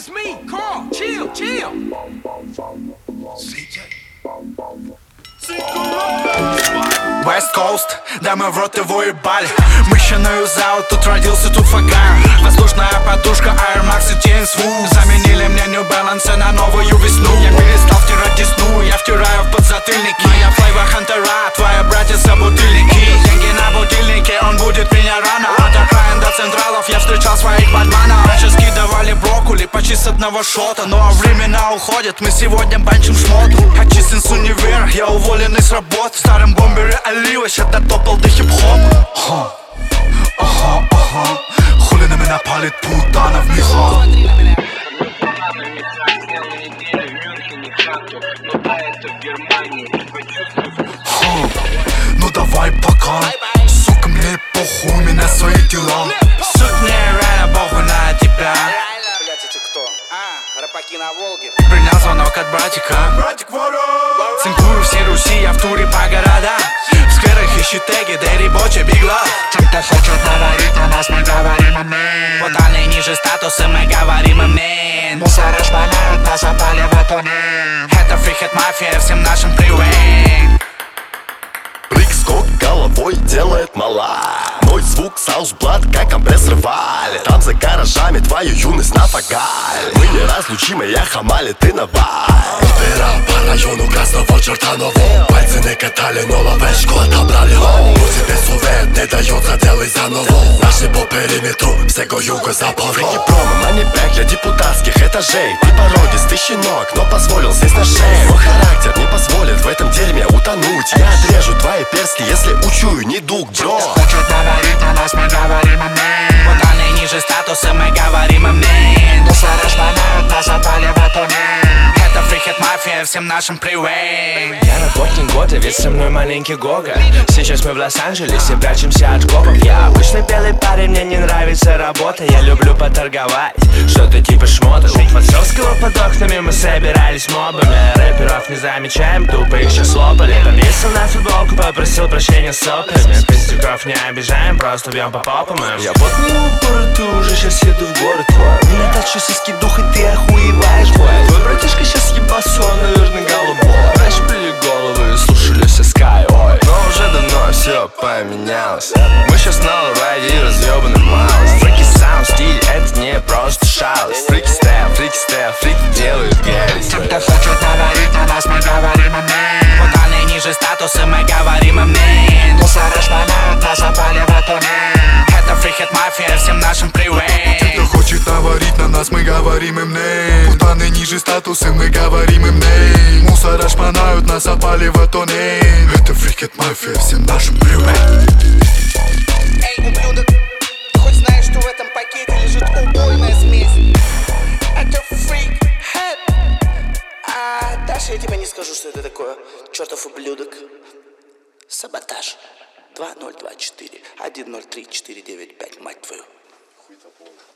It's me, Carl. Chill, chill. West Coast, да мы в рот его ебали. Мы еще на юзаут, тут родился, тут фаган. Воздушная подушка, Air Max и Тень Сву. Заменили мне New Balance на новую весну. Я перестал втирать десну, я втираю в подзатыльники. Моя флейва Хантера, твоя братья бутыльники. Деньги на будильнике, он будет меня рано. От окраин до централов я встречал своих бадманов. Раньше скидывали брокколи почти с одного шота. Ну а времена уходят, мы сегодня банчим шмоту. Отчислен с универа, я уволенный с работы. В старом бомбере Олива, ща дотопал до хип-хоп. Хули на меня палит путана в меха. Ну давай пока, сука, мне похуй, у меня свои дела. Суть мне реально похуй на тебя. Блять, эти кто? Рапаки на Волге. Принял звонок от братика. Братик ворот. Цинкую всей Руси, я в туре по городам. В скверах ищи теги, да и рабочий бигла. Кто хочет говорить на нас, мы говорим амин. Поданы ниже статуса, мы говорим амин. Мусора шпанают, нас опали в атонин. Это фрихет мафия, всем нашим привет. Скок головой делает мала. Мой звук саус-блад, как компрессор вали. Там за гаражами твою юность нафагаль. Мы неразлучимы, я хамали, ты наваль. Убирал по району красного чертанового. Пальцы не катали, но ловешку отобрали. Но тебе сувет не дается, делай заново. Наши по периметру, всего юго-запада. Фрики промо, манипек для депутатских этажей. Ты породистый щенок, но позволил сесть на шею. Мой характер не позволит в этом дерьме утонуть. Я отрежу твои перстни, если учую недуг, бро. Хочет говорить на нас, мы говорим амин. Поданы ниже статуса, мы говорим амин. Мусора шпанают, нас опали в атонин. Это фрихет мафия, всем нашим привет. Я работник года, ведь со мной маленький Гога. Сейчас мы в Лос-Анджелесе, прячемся от копов. Я обычный белый парень, мне не нравится работа. Я люблю поторговать, что-то типа шмота. У Подсовского под окнами мы собирались мобами. Рэперов не замечаем, тупо их сейчас слопали. Повесил на футболку, попросил прощения с соплями. Пиздюков не обижаем, просто бьем по попам им. Я вот не упорот, ты уже сейчас еду в город твой. У меня тачу сиськи дух, и ты охуеваешь, бой. Твой братишка сейчас ебасу, он, наверное, голубой. Раньше были головы и слушали все Sky, ой. Но уже давно все поменялось. Мы сейчас на лорайде и разъебанный маус. Фрики саунд, стиль, это не просто шалость. Фрики степ, фрики делают гересь. Кто хочет говорить на нас, мы говорим амин. Поданы ниже статуса, мы говорим амин. Мусора шпанают, нас опали в атонин. Это фрихет мафия, всем нашим привет. Кто хочет наварить на нас, мы говорим им ней. Путаны ниже статусы, мы говорим им ней. Мусора шпанают, нас опали в атонин. Это фрикет мафия, всем нашим привет. Эй, ублюдок, ты хоть знаешь, что в этом пакете лежит убойная смесь? Это фрик хэт. А дальше я тебе не скажу, что это такое. Чертов ублюдок. Саботаж. 2024 103495, мать твою.